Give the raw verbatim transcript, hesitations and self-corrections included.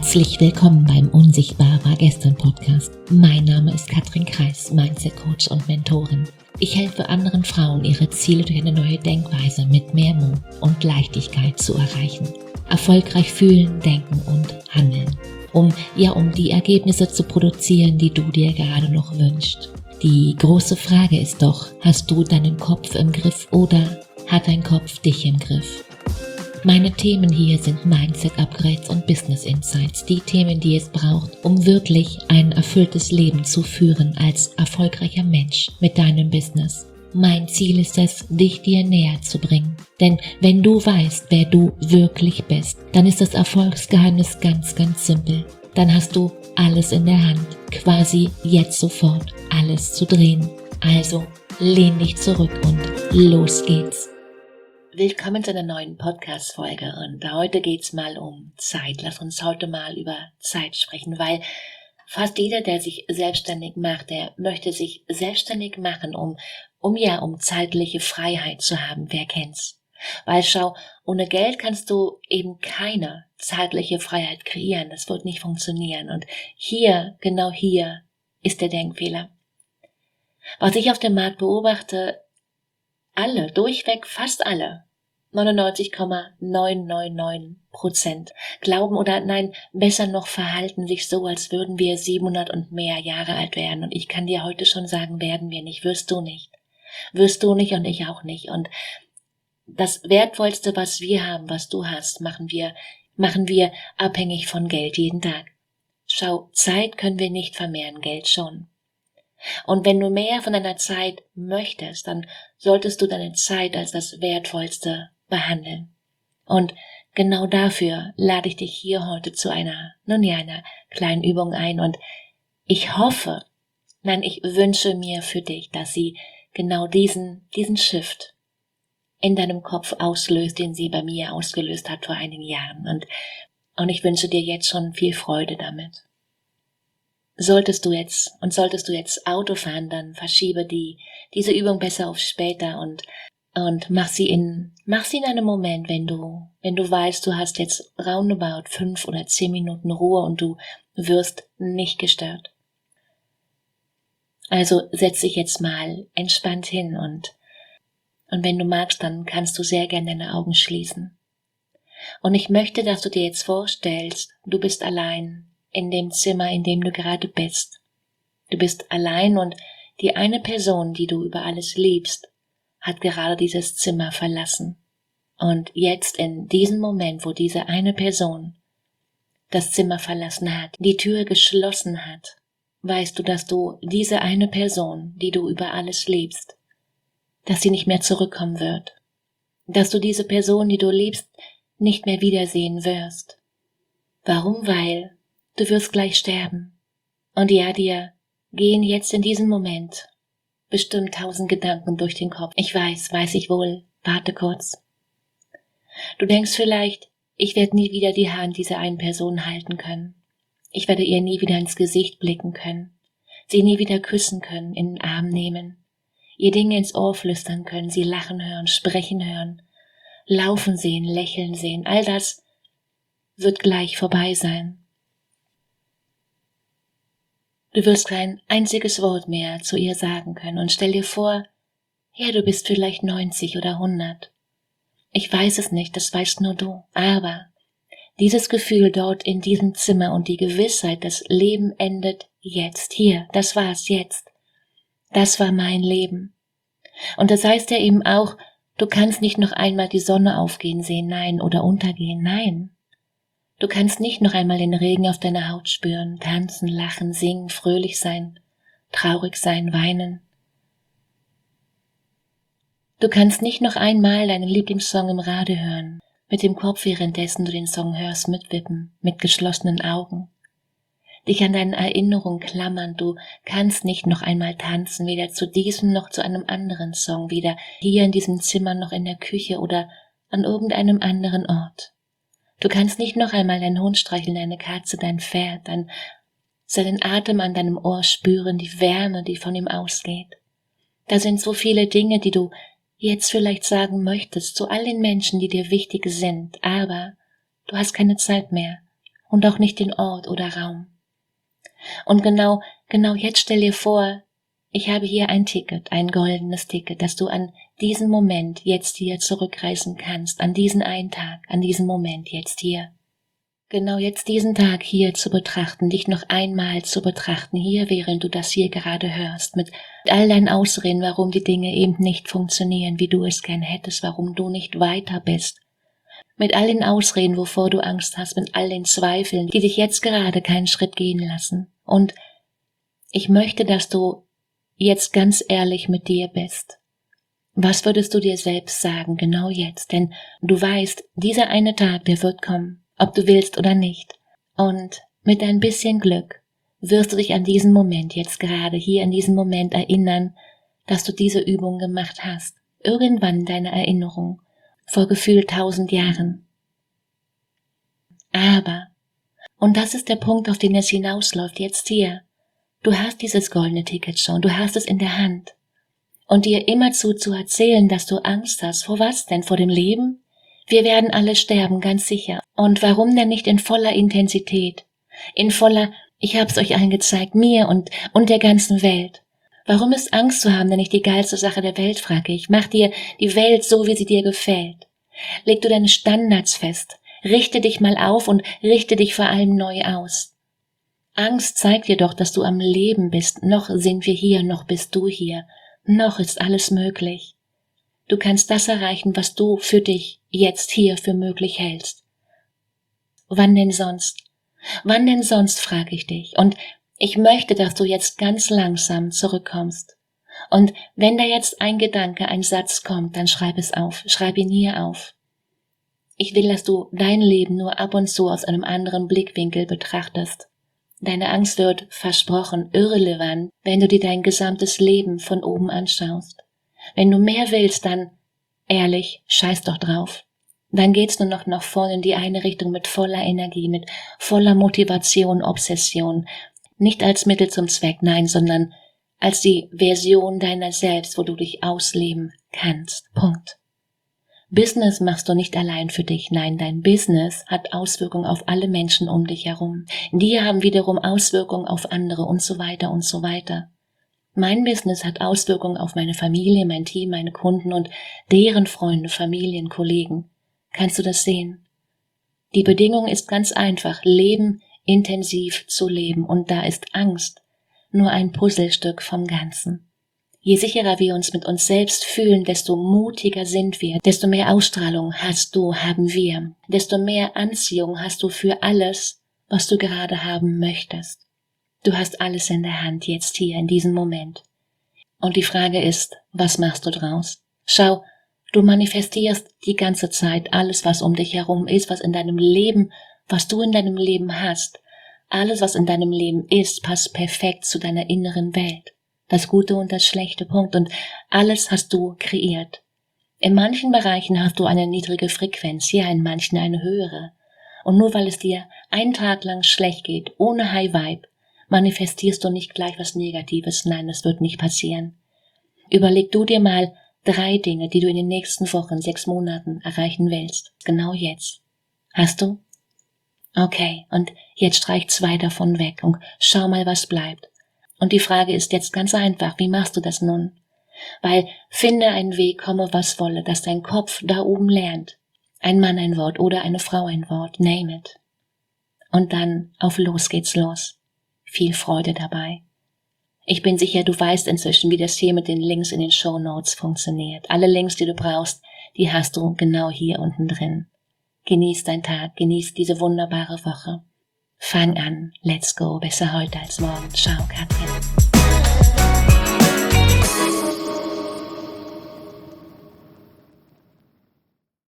Herzlich willkommen beim Unsichtbar war gestern Podcast. Mein Name ist Katrin Kreis, Mindset Coach und Mentorin. Ich helfe anderen Frauen, ihre Ziele durch eine neue Denkweise mit mehr Mut und Leichtigkeit zu erreichen. Erfolgreich fühlen, denken und handeln. Um, ja, um die Ergebnisse zu produzieren, die du dir gerade noch wünschst. Die große Frage ist doch, hast du deinen Kopf im Griff oder hat dein Kopf dich im Griff? Meine Themen hier sind Mindset-Upgrades und Business-Insights, die Themen, die es braucht, um wirklich ein erfülltes Leben zu führen als erfolgreicher Mensch mit deinem Business. Mein Ziel ist es, dich dir näher zu bringen. Denn wenn du weißt, wer du wirklich bist, dann ist das Erfolgsgeheimnis ganz, ganz simpel. Dann hast du alles in der Hand, quasi jetzt sofort alles zu drehen. Also lehn dich zurück und los geht's. Willkommen zu einer neuen Podcast-Folge und heute geht's mal um Zeit. Lass uns heute mal über Zeit sprechen, weil fast jeder, der sich selbstständig macht, der möchte sich selbstständig machen, um, um ja, um zeitliche Freiheit zu haben. Wer kennt's? Weil schau, ohne Geld kannst du eben keine zeitliche Freiheit kreieren. Das wird nicht funktionieren. Und hier, genau hier, ist der Denkfehler. Was ich auf dem Markt beobachte, alle, durchweg, fast alle, neunundneunzig Komma neunhundertneunundneunzig Prozent glauben oder nein, besser noch verhalten sich so, als würden wir siebenhundert und mehr Jahre alt werden. Und ich kann dir heute schon sagen, werden wir nicht, wirst du nicht. Wirst du nicht und ich auch nicht. Und das Wertvollste, was wir haben, was du hast, machen wir, machen wir abhängig von Geld jeden Tag. Schau, Zeit können wir nicht vermehren, Geld schon. Und wenn du mehr von deiner Zeit möchtest, dann solltest du deine Zeit als das Wertvollste behandeln. Und genau dafür lade ich dich hier heute zu einer, nun ja, einer kleinen Übung ein. Und ich hoffe, nein, ich wünsche mir für dich, dass sie genau diesen, diesen Shift in deinem Kopf auslöst, den sie bei mir ausgelöst hat vor einigen Jahren. Und, und ich wünsche dir jetzt schon viel Freude damit. Solltest du jetzt, und solltest du jetzt Auto fahren, dann verschiebe die, diese Übung besser auf später und, und mach sie in, mach sie in einem Moment, wenn du, wenn du weißt, du hast jetzt roundabout fünf oder zehn Minuten Ruhe und du wirst nicht gestört. Also setz dich jetzt mal entspannt hin und, und wenn du magst, dann kannst du sehr gerne deine Augen schließen. Und ich möchte, dass du dir jetzt vorstellst, du bist allein in dem Zimmer, in dem du gerade bist. Du bist allein und die eine Person, die du über alles liebst, hat gerade dieses Zimmer verlassen. Und jetzt in diesem Moment, wo diese eine Person das Zimmer verlassen hat, die Tür geschlossen hat, weißt du, dass du diese eine Person, die du über alles liebst, dass sie nicht mehr zurückkommen wird. Dass du diese Person, die du liebst, nicht mehr wiedersehen wirst. Warum? Weil du wirst gleich sterben. Und ja, dir gehen jetzt in diesem Moment bestimmt tausend Gedanken durch den Kopf. Ich weiß, weiß ich wohl. Warte kurz. Du denkst vielleicht, ich werde nie wieder die Hand dieser einen Person halten können. Ich werde ihr nie wieder ins Gesicht blicken können. Sie nie wieder küssen können, in den Arm nehmen. Ihr Dinge ins Ohr flüstern können, sie lachen hören, sprechen hören, laufen sehen, lächeln sehen. All das wird gleich vorbei sein. Du wirst kein einziges Wort mehr zu ihr sagen können und stell dir vor, ja, du bist vielleicht neunzig oder hundert. Ich weiß es nicht, das weißt nur du. Aber dieses Gefühl dort in diesem Zimmer und die Gewissheit, das Leben endet jetzt, hier, das war's jetzt. Das war mein Leben. Und das heißt ja eben auch, du kannst nicht noch einmal die Sonne aufgehen sehen, nein, oder untergehen, nein. Du kannst nicht noch einmal den Regen auf deiner Haut spüren, tanzen, lachen, singen, fröhlich sein, traurig sein, weinen. Du kannst nicht noch einmal deinen Lieblingssong im Radio hören, mit dem Kopf währenddessen du den Song hörst mitwippen, mit geschlossenen Augen. Dich an deinen Erinnerungen klammern, du kannst nicht noch einmal tanzen, weder zu diesem noch zu einem anderen Song, weder hier in diesem Zimmer noch in der Küche oder an irgendeinem anderen Ort. Du kannst nicht noch einmal deinen Hund streicheln, deine Katze, dein Pferd, dein, seinen Atem an deinem Ohr spüren, die Wärme, die von ihm ausgeht. Da sind so viele Dinge, die du jetzt vielleicht sagen möchtest zu all den Menschen, die dir wichtig sind, aber du hast keine Zeit mehr. und auch nicht den Ort oder Raum. Und genau, genau jetzt stell dir vor, ich habe hier ein Ticket, ein goldenes Ticket, dass du an diesen Moment jetzt hier zurückreisen kannst, an diesen einen Tag, an diesen Moment jetzt hier. Genau jetzt diesen Tag hier zu betrachten, dich noch einmal zu betrachten, hier, während du das hier gerade hörst, mit all deinen Ausreden, warum die Dinge eben nicht funktionieren, wie du es gern hättest, warum du nicht weiter bist. Mit all den Ausreden, wovor du Angst hast, mit all den Zweifeln, die dich jetzt gerade keinen Schritt gehen lassen. Und ich möchte, dass du jetzt ganz ehrlich mit dir bist. Was würdest du dir selbst sagen, genau jetzt? Denn du weißt, dieser eine Tag, der wird kommen, ob du willst oder nicht. Und mit ein bisschen Glück wirst du dich an diesen Moment jetzt gerade, hier an diesen Moment erinnern, dass du diese Übung gemacht hast. Irgendwann deine Erinnerung, vor gefühlt tausend Jahren. Aber, und das ist der Punkt, auf den es hinausläuft, jetzt hier, du hast dieses goldene Ticket schon, du hast es in der Hand. Und dir immerzu zu erzählen, dass du Angst hast, vor was denn? Vor dem Leben? Wir werden alle sterben, ganz sicher. Und warum denn nicht in voller Intensität? In voller, ich hab's euch allen gezeigt, mir und, und der ganzen Welt. Warum ist Angst zu haben denn nicht die geilste Sache der Welt, frage ich. Mach dir die Welt so, wie sie dir gefällt. Leg du deine Standards fest. Richte dich mal auf und richte dich vor allem neu aus. Angst zeigt dir doch, dass du am Leben bist. Noch sind wir hier, noch bist du hier. Noch ist alles möglich. Du kannst das erreichen, was du für dich jetzt hier für möglich hältst. Wann denn sonst? Wann denn sonst, frage ich dich. Und ich möchte, dass du jetzt ganz langsam zurückkommst. Und wenn da jetzt ein Gedanke, ein Satz kommt, dann schreib es auf. Schreib ihn hier auf. Ich will, dass du dein Leben nur ab und zu aus einem anderen Blickwinkel betrachtest. Deine Angst wird, versprochen, irrelevant, wenn du dir dein gesamtes Leben von oben anschaust. Wenn du mehr willst, dann, ehrlich, scheiß doch drauf. Dann geht's nur noch nach vorne in die eine Richtung mit voller Energie, mit voller Motivation, Obsession. Nicht als Mittel zum Zweck, nein, sondern als die Version deiner selbst, wo du dich ausleben kannst. Punkt. Business machst du nicht allein für dich, nein, dein Business hat Auswirkungen auf alle Menschen um dich herum. Die haben wiederum Auswirkungen auf andere und so weiter und so weiter. Mein Business hat Auswirkungen auf meine Familie, mein Team, meine Kunden und deren Freunde, Familien, Kollegen. Kannst du das sehen? Die Bedingung ist ganz einfach, Leben intensiv zu leben, und da ist Angst nur ein Puzzlestück vom Ganzen. Je sicherer wir uns mit uns selbst fühlen, desto mutiger sind wir, desto mehr Ausstrahlung hast du, haben wir, desto mehr Anziehung hast du für alles, was du gerade haben möchtest. Du hast alles in der Hand, jetzt hier, in diesem Moment. Und die Frage ist, was machst du draus? Schau, du manifestierst die ganze Zeit alles, was um dich herum ist, was in deinem Leben, was du in deinem Leben hast. Alles, was in deinem Leben ist, passt perfekt zu deiner inneren Welt. Das Gute und das Schlechte, Punkt. Und alles hast du kreiert. In manchen Bereichen hast du eine niedrige Frequenz, ja, in manchen eine höhere. Und nur weil es dir einen Tag lang schlecht geht, ohne High Vibe, manifestierst du nicht gleich was Negatives. Nein, das wird nicht passieren. Überleg du dir mal drei Dinge, die du in den nächsten Wochen, sechs Monaten erreichen willst. Genau jetzt. Hast du? Okay, und jetzt streich zwei davon weg und schau mal, was bleibt. Und die Frage ist jetzt ganz einfach, wie machst du das nun? Weil finde einen Weg, komme was wolle, dass dein Kopf da oben lernt. Ein Mann ein Wort oder eine Frau ein Wort, name it. Und dann auf los geht's los. Viel Freude dabei. Ich bin sicher, du weißt inzwischen, wie das hier mit den Links in den Shownotes funktioniert. Alle Links, die du brauchst, die hast du genau hier unten drin. Genieß deinen Tag, genieß diese wunderbare Woche. Fang an, let's go, besser heute als morgen. Ciao, Katrin.